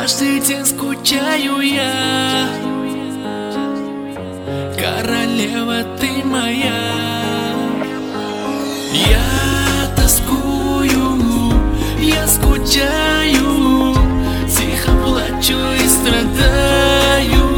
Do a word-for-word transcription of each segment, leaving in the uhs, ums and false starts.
Каждый день скучаю я. Королева, ты моя. Я тоскую, я скучаю, тихо плачу и страдаю.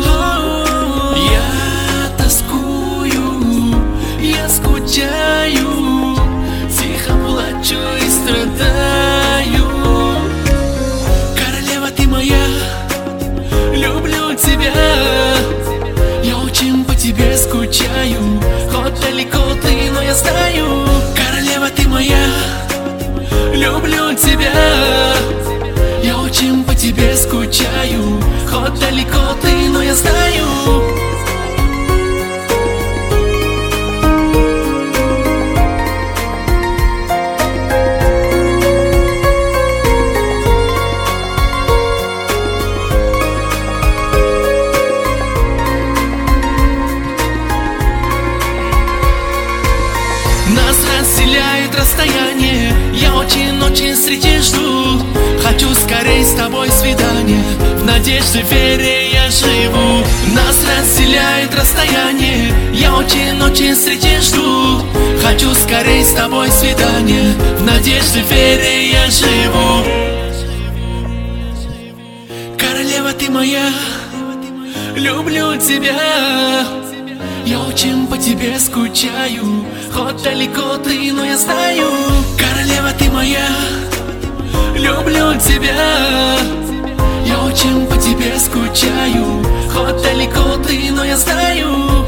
Я тоскую, я скучаю, тихо плачу и страдаю. Королева, ты моя, люблю тебя. Я очень по тебе скучаю, хоть далеко ты, но я знаю. Королева, ты моя, люблю тебя. Я очень по тебе скучаю, хоть далеко ты, но я знаю. Нас разделяет расстояние, я очень-очень среди жду. Хочу скорей с тобой свидание, в надежде, вере я живу. Нас разделяет расстояние, я очень-очень среди жду. Хочу скорей с тобой свидание, в надежде, вере я живу. Королева, ты моя, люблю тебя. Я очень по тебе скучаю, хоть далеко ты, но я знаю. Королева, ты моя, люблю тебя. Я очень по тебе скучаю, хоть далеко ты, но я знаю.